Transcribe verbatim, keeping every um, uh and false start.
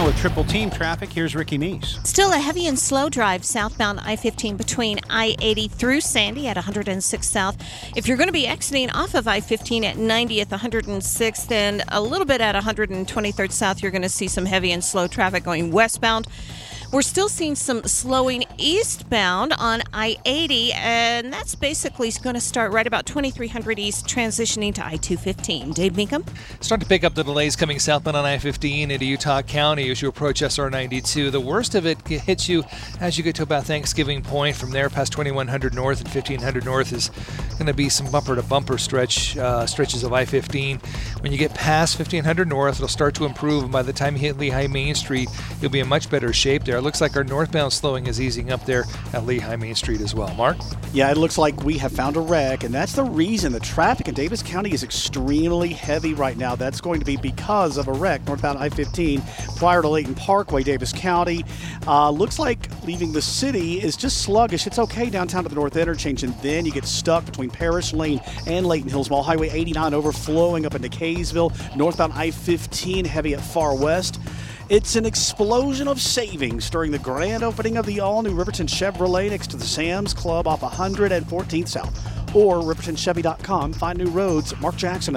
Now with triple team traffic, here's Ricky Meese. Still a heavy and slow drive southbound I fifteen between I eighty through Sandy at one hundred six South. If you're going to be exiting off of I fifteen at ninetieth, one hundred sixth, and a little bit at one hundred twenty-third South, you're going to see some heavy and slow traffic going westbound. We're still seeing some slowing eastbound on I eighty, and that's basically going to start right about twenty-three hundred East, transitioning to I two fifteen. Dave Meekum? Start to pick up the delays coming southbound on I fifteen into Utah County as you approach S R ninety-two. The worst of it hits you as you get to about Thanksgiving Point. From there, past twenty-one hundred North and fifteen hundred North is going to be some bumper-to-bumper stretch uh, stretches of I fifteen. When you get past fifteen hundred North, it'll start to improve, and by the time you hit Lehigh Main Street, you'll be in much better shape there. It looks like our northbound slowing is easing up there at Lehigh Main Street as well. Mark? Yeah, it looks like we have found a wreck, and that's the reason the traffic in Davis County is extremely heavy right now. That's going to be because of a wreck northbound I fifteen prior to Layton Parkway, Davis County. Uh, looks like leaving the city is just sluggish. It's okay downtown to the north interchange, and then you get stuck between Parish Lane and Layton Hills Mall. Highway eighty-nine overflowing up into Kaysville. Northbound I fifteen heavy at Far West. It's an explosion of savings during the grand opening of the all-new Riverton Chevrolet next to the Sam's Club off one hundred fourteenth South. Or Riverton Chevy dot com. Find new roads. Mark Jackson.